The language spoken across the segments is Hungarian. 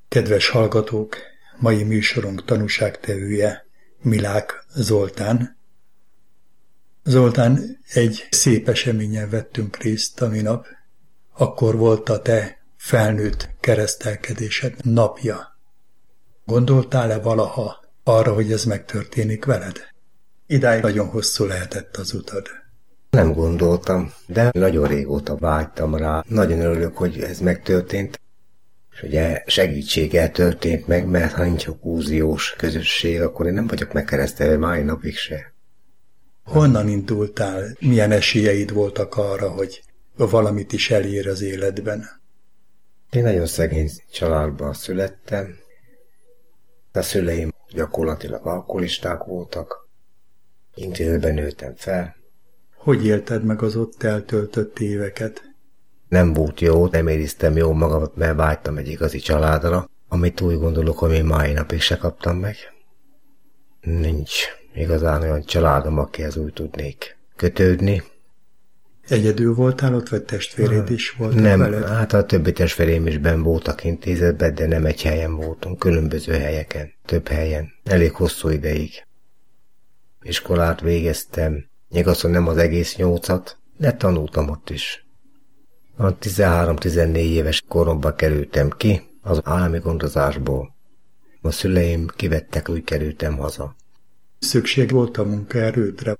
Kedves hallgatók, mai műsorunk tanúságtevője Milák Zoltán. Zoltán, egy szép eseményen vettünk részt a minap. Akkor volt a te felnőtt keresztelkedésed napja. Gondoltál-e valaha arra, hogy ez megtörténik veled? Idáig nagyon hosszú lehetett az utad. Nem gondoltam, de nagyon régóta vágytam rá. Nagyon örülök, hogy ez megtörtént. És ugye segítséggel történt meg, mert ha nincs okúziós közösség, akkor én nem vagyok megkeresztelve mai napig se. Honnan indultál? Milyen esélyeid voltak arra, hogy valamit is elér az életben? Én nagyon szegény családban születtem. A szüleim gyakorlatilag alkoholisták voltak. Intézetben nőttem fel. Hogy élted meg az ott eltöltött éveket? Nem volt jó, nem éreztem jól magamat, mert vágytam egy igazi családra, amit úgy gondolok, hogy én mai napig se kaptam meg. Nincs igazán olyan családom, akihez úgy tudnék kötődni. Egyedül voltál ott, vagy testvéred is volt Nem, veled? hát a többi testvérém is benn voltak intézetben, de nem egy helyen voltunk, különböző helyeken, több helyen, elég hosszú ideig. Iskolát végeztem, igaz, hogy nem az egész 8-at, de tanultam ott is. A 13-14 éves koromban kerültem ki az állami gondozásból. A szüleim kivettek, úgy kerültem haza. Szükség volt a munkaerődre?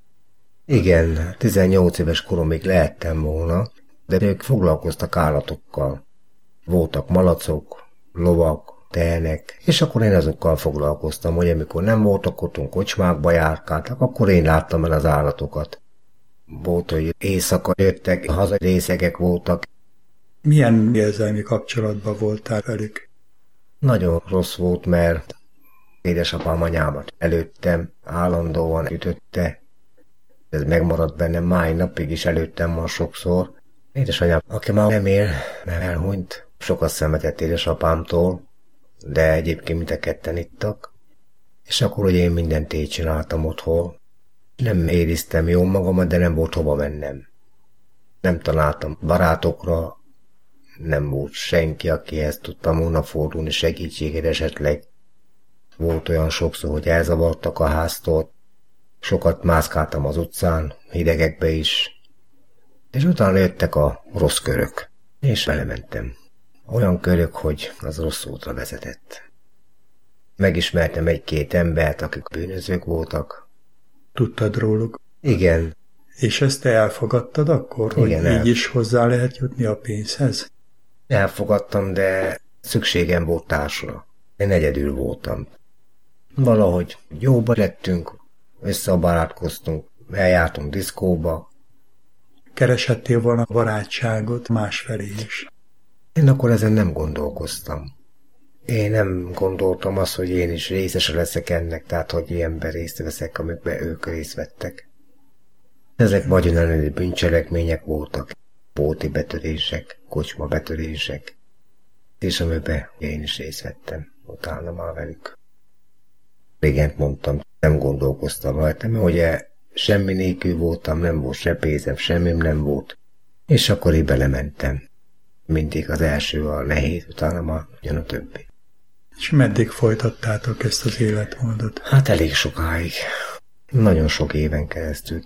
Igen, 18 éves koromig lehettem volna, de ők foglalkoztak állatokkal. Voltak malacok, lovak, tehenek, és akkor én azokkal foglalkoztam, hogy amikor nem voltak otthon, kocsmákba járkáltak, akkor én láttam el az állatokat. Volt, hogy éjszaka jöttek, hazarészegek voltak. Milyen érzelmi kapcsolatban voltál velük? Nagyon rossz volt, mert édesapám anyámat előttem, állandóan ütötte. Ez megmaradt bennem mai napig is, előttem van sokszor. Édesanyám, aki már nem él, mert elhunyt, sokat szenvedett édesapámtól, de egyébként mind a ketten ittak. És akkor, hogy én mindent így csináltam otthon. Nem éreztem jól magamat, de nem volt hova mennem. Nem találtam barátokra, nem volt senki, akihez tudtam volna fordulni segítségét esetleg. Volt olyan sokszor, hogy elzavartak a háztól, sokat mászkáltam az utcán, hidegekbe is, és utána jöttek a rossz körök, és belementem. Olyan körök, hogy az rossz útra vezetett. Megismertem egy-két embert, akik bűnözők voltak. Tudtad róluk? Igen. És ezt te elfogadtad akkor, hogy Igen, így is hozzá lehet jutni a pénzhez? Elfogadtam, de szükségem volt társra. Én egyedül voltam. Valahogy jóba lettünk, összebarátkoztunk, eljártunk diszkóba. Kereshettél volna barátságot másfelé is? Én akkor ezen nem gondolkoztam. Én nem gondoltam azt, hogy én is részese leszek ennek, tehát hogy ilyenben részt veszek, amikben ők részt vettek. Ezek vagyonellenes bűncselekmények voltak, bolti betörések, kocsma betörések, és amiben én is részt vettem, utána már velük. Régen mondtam, nem gondolkoztam rajta, mert ugye semmi nélkül voltam, nem volt se pénzem, semmim nem volt, és akkor így belementem. Mindig az első a nehéz, utána már jön a többi. És meddig folytattátok ezt az életmódot? Hát elég sokáig. Nagyon sok éven keresztül.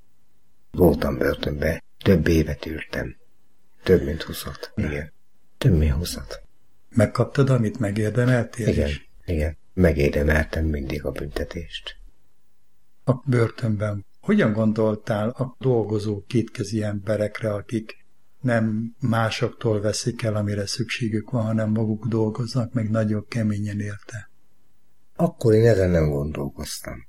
Voltam börtönbe, több évet ültem. Több mint 20-at. Igen. Több mint 20-at. Megkaptad, amit megérdemeltél Igen, is? igen. Megérdemeltem mindig a büntetést. A börtönben hogyan gondoltál a dolgozó kétkezi emberekre, akik nem másoktól veszik el, amire szükségük van, hanem maguk dolgoznak, meg nagyon keményen érte? Akkor én ezen nem gondolkoztam.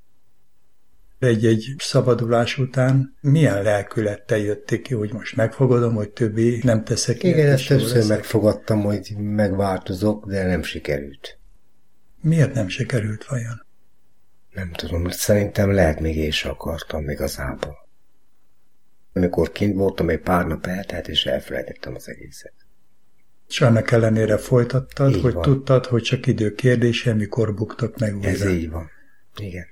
Egy szabadulás után milyen lelkülettel jötték ki, hogy most megfogadom, hogy többé nem teszek ilyet? Igen, ezt többször megfogadtam, hogy megváltozok, de nem sikerült. Miért nem sikerült vajon? Nem tudom, szerintem lehet még én sem akartam igazából. Amikor kint voltam, egy pár nap eltelt, és elfelejtettem az egészet. És annak ellenére folytattad, így hogy van. tudtad, hogy csak idő kérdése, mikor buktak meg újra. Ez így van. Igen.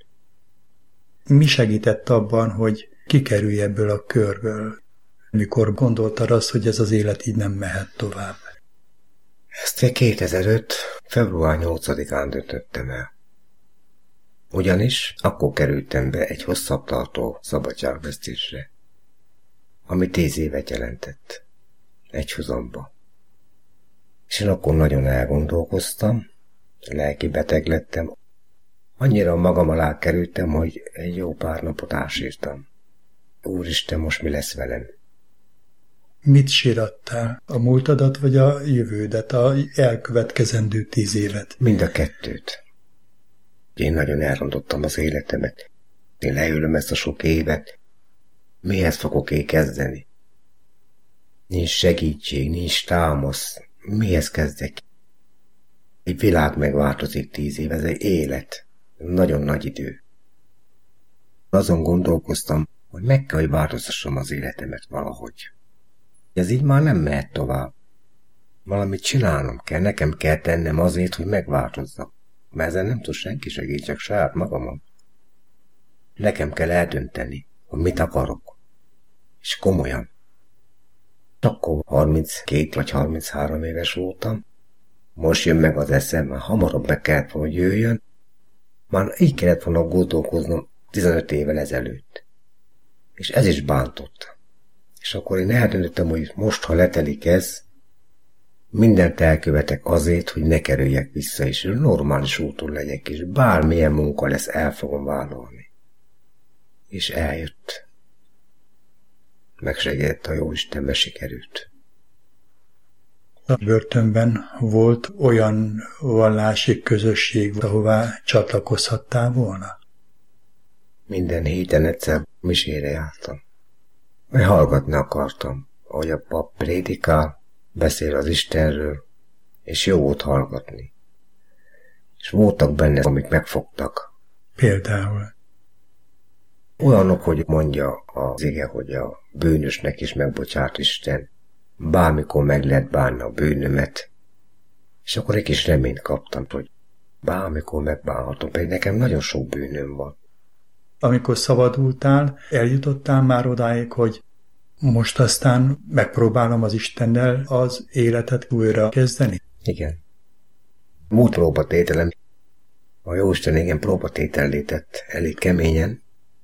Mi segített abban, hogy kikerülj ebből a körből, mikor gondoltad azt, hogy ez az élet így nem mehet tovább? Ezt 2005. Február 8-án döntöttem el. Ugyanis akkor kerültem be egy hosszabb tartó szabadságvesztésre, ami 10 évet jelentett. Egyhuzamba. És én akkor nagyon elgondolkoztam, lelki beteg lettem, annyira magam alá kerültem, hogy egy jó pár napot ásírtam. Úristen, most mi lesz velem? Mit sírattál? A múltadat vagy a jövődet, a elkövetkezendő 10 évet? Mind a kettőt. Én nagyon elrontottam az életemet. Én leülöm ezt a sok évet. Mihez fogok én kezdeni? Nincs segítség, nincs támasz. Mihez kezdek? Egy világ megváltozik 10 év, ez egy élet. Nagyon nagy idő. Azon gondolkoztam, hogy meg kell, hogy változtassam az életemet valahogy. Ez így már nem mehet tovább. Valamit csinálnom kell, nekem kell tennem azért, hogy megváltozzak. Mert ezen nem tud senki segít, csak saját magamon. Nekem kell eldönteni, hogy mit akarok. És komolyan. Akkor 32 vagy 33 éves voltam. Most jön meg az eszem, már hamarabb meg kellett volna, hogy jöjjön. Már így kellett volna gondolkoznom 15 évvel ezelőtt. És ez is bántott. És akkor én eldöntöttem, hogy most, ha letelik ez, mindent elkövetek azért, hogy ne kerüljek vissza, és normális úton legyek, és bármilyen munka lesz, el fogom vállalni. És eljött. Megsegített a Jóisten, sikerült. A börtönben volt olyan vallási közösség, ahová csatlakozhattál volna? Minden héten egyszer misére jártam. Mert hallgatni akartam, ahogy a pap prédikál, beszél az Istenről, és jó volt hallgatni. És voltak benne, amik megfogtak. Például? Olyanok, hogy mondja az ige, hogy a bűnösnek is megbocsát Isten, bármikor meg lehet bánni a bűnömet. És akkor egy kis reményt kaptam, hogy bármikor megbánhatom, pedig nekem nagyon sok bűnöm van. Amikor szabadultál, eljutottál már odáig, hogy most aztán megpróbálom az Istennel az életet újra kezdeni? Igen. Múlt próbatételem. A Jóisten igen próbatétellé tett elég keményen.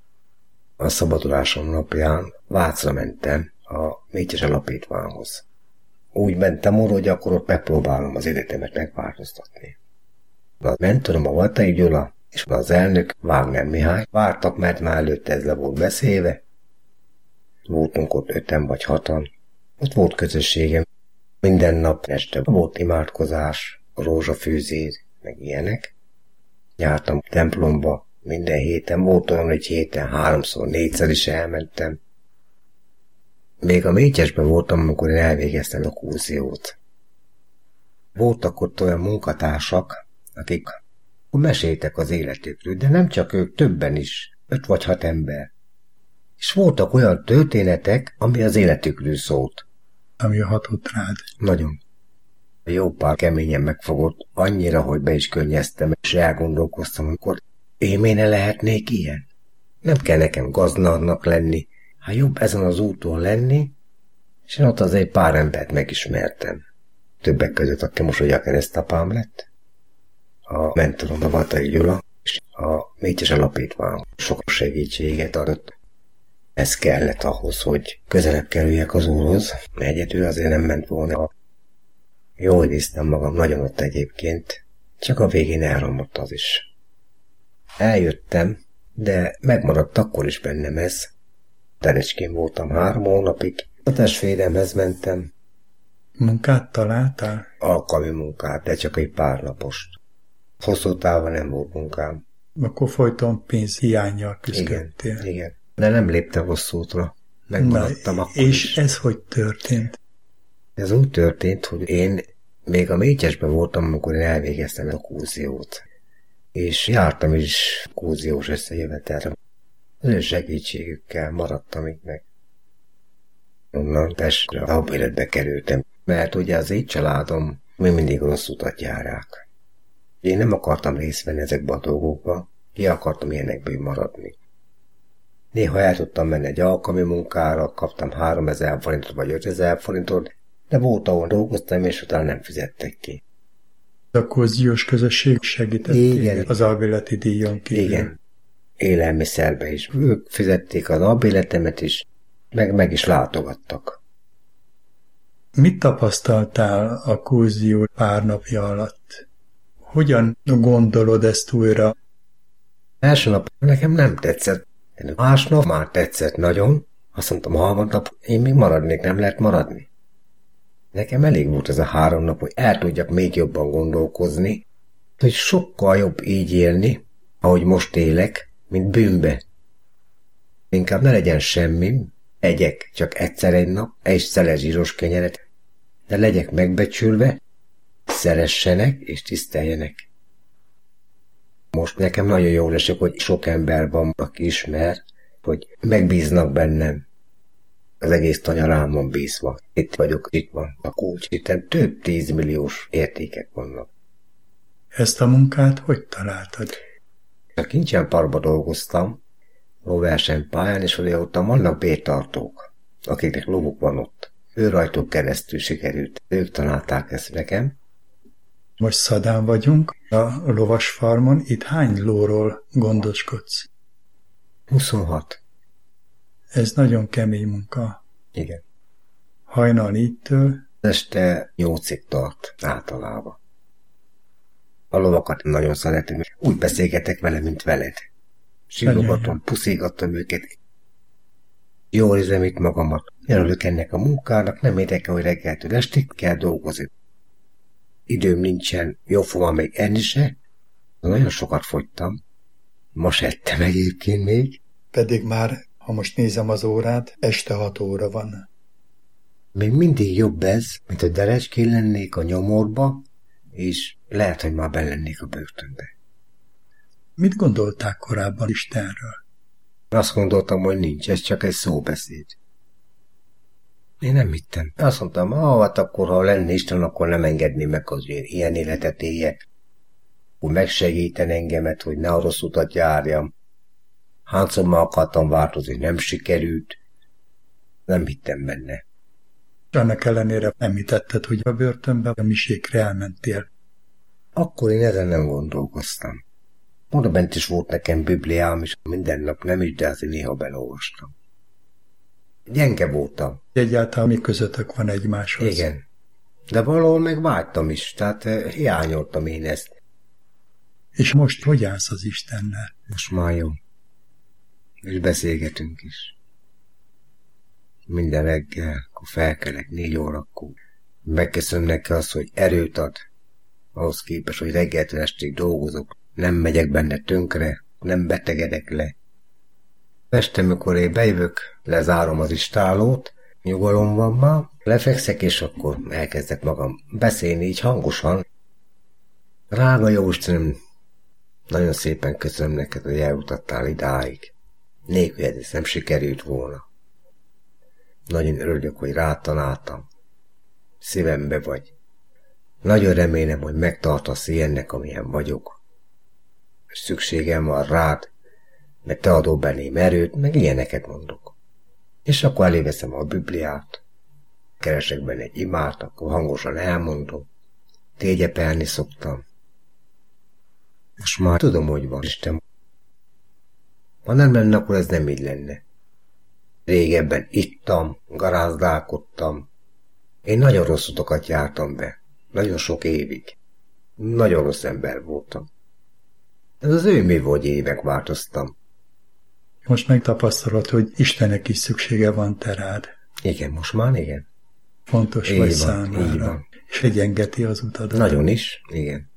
A szabadulásom napján Vácra mentem a Mécses Alapítványhoz. Úgy mentem oda, hogy akkor ott megpróbálom az életemet megváltoztatni. A mentorom a Vatai Gyula és az elnök Wagner Mihály vártak, mert már előtte ez le volt beszélve. Voltunk ott 5-en vagy 6-an. Ott volt közösségem. Minden nap este volt imádkozás, rózsafűzér, meg ilyenek. Jártam templomba minden héten. Volt olyan, hogy héten 3-szor, 4-szer is elmentem. Még a Mécsesben voltam, amikor én elvégeztem a kurziót. Voltak ott olyan munkatársak, akik meséltek az életükről, de nem csak ők, többen is, 5 vagy 6 ember. És voltak olyan történetek, ami az életükről szólt. Ami hatott rád. Nagyon. Jó pár keményen megfogott, annyira, hogy be is könnyeztem, és elgondolkoztam, amikor én miért ne lehetnék ilyen? Nem kell nekem gazdagnak lenni, hát jobb ezen az úton lenni, és én ott azért pár embert megismertem. Többek között, aki most ugye a keresztapám lett, a mentorom a Vatai Gyula, és a Mécses Alapítvány sok segítséget adott. Ez kellett ahhoz, hogy közelebb kerüljek az Úrhoz. Egyedül azért nem ment volna. Jól néztem magam nagyon ott egyébként, csak a végén elromlott az is. Eljöttem, de megmaradt akkor is bennem ez. Terecskén voltam 3 hónapig, a testvéremhez mentem. Munkát találtál? Alkalmi munkát, de csak egy pár napost. Hosszú távon nem volt munkám. Akkor folyton pénzhiánnyal küzdöttél. Igen. De nem léptem rossz útra. Megmaradtam akkor és is. Ez hogy történt? Ez úgy történt, hogy én még a Mécsesben voltam, amikor én elvégeztem a kurziót. És jártam is kurziós összejövetelre. Az ő segítségükkel maradtam itt meg. Onnan Pestre a életbe kerültem, mert ugye az én családom még mindig rossz utat járják. Én nem akartam részt venni ezekbe a dolgokba, ki akartam ilyenekből maradni. Néha el tudtam menni egy alkalmi munkára, kaptam 3000 forintot vagy 5000 forintot, de volt, ahol dolgoztam, és utána nem fizettek ki. A Kózdiós közösség segített Igen. az albéleti díjon kívül. Igen. Élelmiszerbe is. Ők fizették az albéletemet is, meg is látogattak. Mit tapasztaltál a Kózdió pár napja alatt? Hogyan gondolod ezt újra? Első nap nekem nem tetszett. Másnap már tetszett nagyon. Azt mondtam, harmadnap én még maradnék, nem lehet maradni. Nekem elég volt ez a 3 nap, hogy el tudjak még jobban gondolkozni, hogy sokkal jobb így élni, ahogy most élek, mint bűnbe. Inkább ne legyen semmi, egyek csak egyszer egy nap, egy szeles zsíros kenyeret, de legyek megbecsülve, szeressenek és tiszteljenek. Most nekem nagyon jól esik, hogy sok ember van, aki ismer, hogy megbíznak bennem. Az egész tanya rám van bízva. Itt vagyok, itt van a kulcs, itt több 10 milliós értékek vannak. Ezt a munkát hogy találtad? A Kincsenparkban dolgoztam, lóversenypályán, és ott vannak bértartók, akiknek lovuk van ott. Ő rajtuk keresztül sikerült. Ők találták ezt nekem. Most Szadán vagyunk, a lovasfarmon. Itt hány lóról gondoskodsz? 26. Ez nagyon kemény munka. Igen. Hajnal 4-től. Este 8-ig tart általában. A lovakat nagyon szeretem, úgy beszélgetek vele, mint veled. Sírogatom, puszigattam őket. Jól érzem itt magamat. Örülök ennek a munkának, nem érdekel, hogy reggeltől estig kell dolgozni. Időm nincsen, jó fogom még enni se. Nagyon sokat fogytam. Most ettem egyébként még. Pedig már, ha most nézem az órát, este 6 óra van. Még mindig jobb ez, mint hogy derecskén lennék a nyomorba, és lehet, hogy már lennék a börtönbe. Mit gondolták korábban Istenről? Azt gondoltam, hogy nincs, ez csak egy szóbeszéd. Én nem hittem. Azt mondtam, hát akkor, ha lenne Isten, akkor nem engedné meg, hogy én ilyen életet éljek. Hogy megsegíten engemet, hogy ne a rossz utat járjam. Hányszor már akartam változni, nem sikerült. Nem hittem benne. Annak ellenére nem hitetted, hogy a börtönbe a misékre elmentél. Akkor én ezen nem gondolkoztam. Oda bent is volt nekem bibliám, és minden nap nem is, de azért néha belolvastam. Gyenge voltam. Egyáltalán mi közöttök van egymáshoz? Igen. De valahol meg vágytam is, tehát hiányoltam én ezt. És most hogy állsz az Istennel? Most már jó. És beszélgetünk is. Minden reggel, akkor felkelek 4 órakor. Megköszönöm neki azt, hogy erőt ad. Ahhoz képest, hogy reggeltől estig dolgozok. Nem megyek benne tönkre, nem betegedek le. Este, amikor én bejövök, lezárom az istálót, nyugalom van már, lefekszek, és akkor elkezdek magam beszélni így hangosan. Drága Jóistenem, nagyon szépen köszönöm neked, hogy eljutattál idáig. Nélkül ez nem sikerült volna. Nagyon örülök, hogy rád találtam. Szívembe vagy. Nagyon remélem, hogy megtartasz ilyennek, amilyen vagyok. Szükségem van rád, mert te adod belém erőt, meg ilyeneket mondok. És akkor eléveszem a Bibliát, keresek benne egy imát, akkor hangosan elmondom. Tégyepelni szoktam. Most már tudom, hogy van Isten. Ha nem lenne, akkor ez nem így lenne. Régebben ittam, garázdálkodtam. Én nagyon rossz utakat jártam be. Nagyon sok évig. Nagyon rossz ember voltam. Ez az ő mi volt, évek változtam. Most megtapasztalod, hogy Istennek is szüksége van te rád. Igen, most már igen. Fontos így vagy van, számára. így van. És egyengeti az utadat. Nagyon is, igen.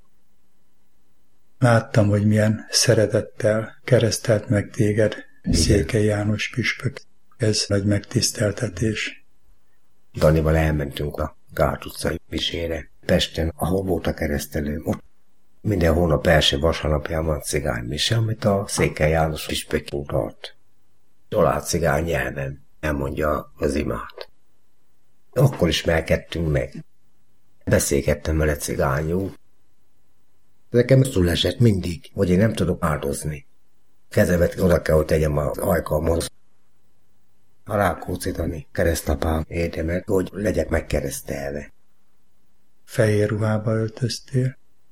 Láttam, hogy milyen szeretettel keresztelt meg téged Igen. Székely János püspök. Ez nagy megtiszteltetés. Danival elmentünk a Gát utcai misére. Pesten, ahol volt a keresztelőm. Ott minden hónap első vasárnapján van cigánymise, amit a Székely János püspök tart. Család cigány nyelven elmondja az imát. Akkor ismerkedtünk meg. Beszélgettem vele cigányul. Nekem szól esett mindig, hogy én nem tudok áldozni. Kezemet oda kell, hogy tegyem az ajkalmhoz. A Rákóczi keresztapám érdemet, hogy legyek megkeresztelve. Fehér ruhába öltöztél.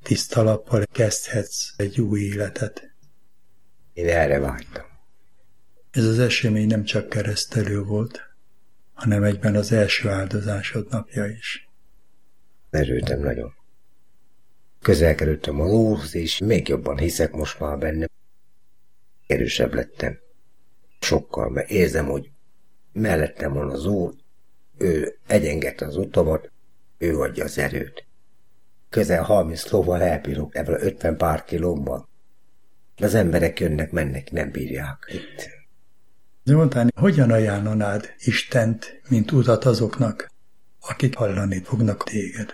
tiszta lappal kezdhetsz egy új életet. Én erre vágytam. Ez az esemény nem csak keresztelő volt, hanem egyben az első áldozásod napja is. Örültem nagyon. Közel kerültem az Úrhoz, és még jobban hiszek most már benne. Erősebb lettem. Sokkal, mert érzem, hogy mellettem van az Úr, ő egyengette az utamat, ő adja az erőt. Közel 30 lóval elbírok ebből 50 pár kilómmal. De az emberek jönnek, mennek, nem bírják itt. Zoltán, hogyan ajánlanád Istent, mint utat azoknak, akik hallani fognak téged?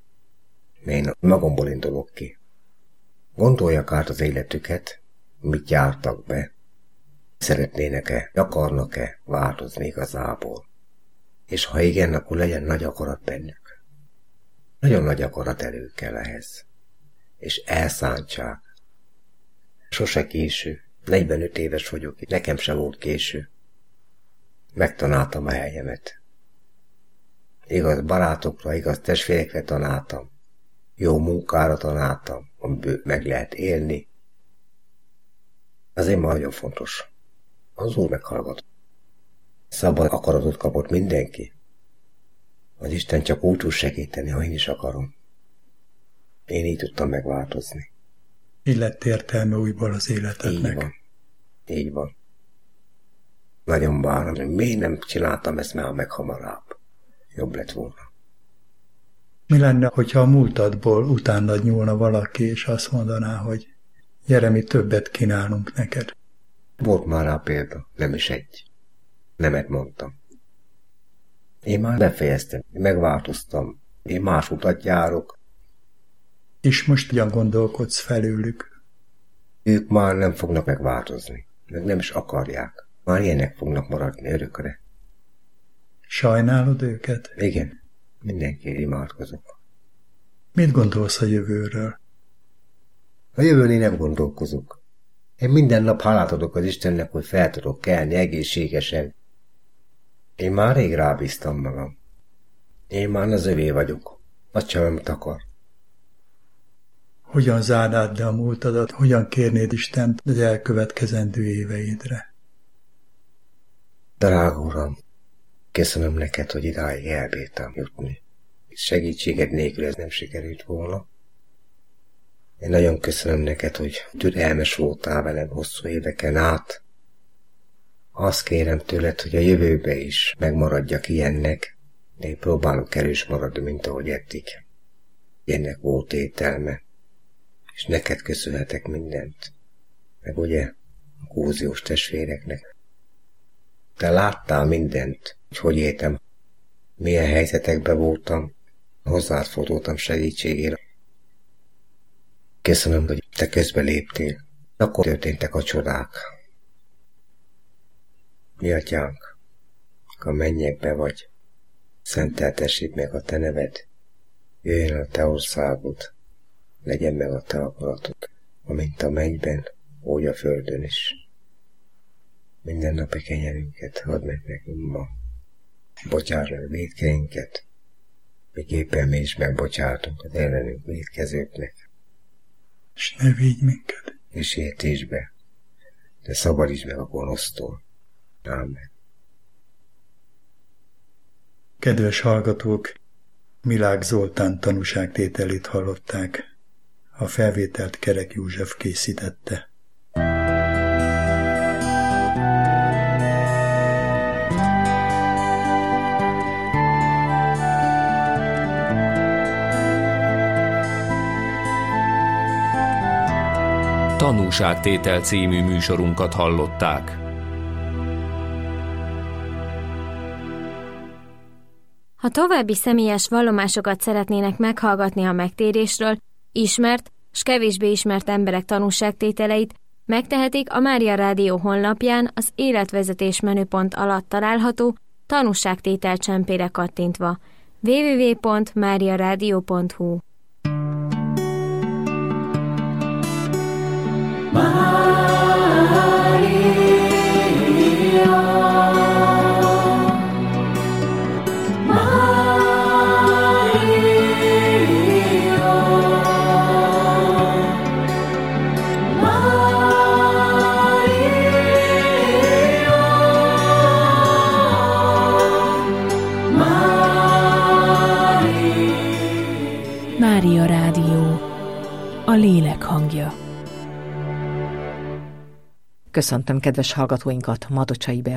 Én magamból indulok ki. Gondolják át az életüket, mit jártak be. Szeretnének-e, akarnak-e változni igazából. És ha igen, akkor legyen nagy akarat bennük. Nagyon nagy akarat elő kell ehhez. És elszántság. Sose késő. 45 éves vagyok, nekem sem volt késő. Megtanáltam a helyemet. Igaz barátokra, igaz testvérekre tanáltam. Jó munkára tanáltam, amiből meg lehet élni. Azért már nagyon fontos. Az Úr meghallgat. Szabad akaratot kapott mindenki. Az Isten csak úgy tud segíteni, ha én is akarom. Én így tudtam megváltozni. Így lett értelme újból az életednek. Így van. Így van. Nagyon bánom, hogy miért nem csináltam ezt már meg hamarabb. Jobb lett volna. Mi lenne, hogyha a múltadból utánad nyúlna valaki, és azt mondaná, hogy gyere, mi többet kínálunk neked? Volt már rá példa, nem is egy. Nemet mondtam. Én már befejeztem, megváltoztam, én más utat járok. És most hogyan gondolkodsz felőlük? Ők már nem fognak megváltozni, meg nem is akarják. Már ilyenek fognak maradni örökre. Sajnálod őket? Igen, mindenki imádkozok. Mit gondolsz a jövőről? A jövőn én nem gondolkozok. Én minden nap hálát adok az Istennek, hogy fel tudok kelni egészségesen. Én már rég rábíztam magam. Én már az övé vagyok. Azt sem, amit akar. Hogyan zárnád le a múltadat, hogyan kérnéd Istent az elkövetkezendő éveidre? Drága Uram, köszönöm neked, hogy idáig elbírtam jutni. Segítséged nélkül ez nem sikerült volna. Én nagyon köszönöm neked, hogy türelmes voltál velem hosszú éveken át. Azt kérem tőled, hogy a jövőbe is megmaradjak ilyennek, de én próbálok erős maradni, mint ahogy eddig. Ennek volt ételme, és neked köszönhetek mindent. Meg ugye a Kóziós testvéreknek. Te láttál mindent, hogy éltem, milyen helyzetekben voltam, hozzád fordultam segítségére. Köszönöm, hogy te közbe léptél. Akkor történtek a csodák. Mi atyánk, a mennyekbe vagy, szenteltessék meg a te neved, jöjjön a te országod, legyen meg a te akaratod, amint a mennyben, úgy a földön is. Minden napi kenyerünket add meg nekünk ma. Bocsáss meg vétkeinket, miképpen mi is megbocsátunk az ellenünk vétkezőknek. És ne vigy minket. És értésbe, de szabadíts meg a gonosztól. Ámen. Kedves hallgatók, Milák Zoltán tanúságtételét hallották. A felvételt Kerek József készítette. Tanúságtétel című műsorunkat hallották. Ha további személyes vallomásokat szeretnének meghallgatni a megtérésről, ismert s kevésbé ismert emberek tanúságtételeit, megtehetik a Mária Rádió honlapján az életvezetés menüpont alatt található tanúságtétel csempére kattintva. www.mariaradio.hu Mária Rádió, a lélek hangja. Köszöntöm kedves hallgatóinkat, Madocsai Beata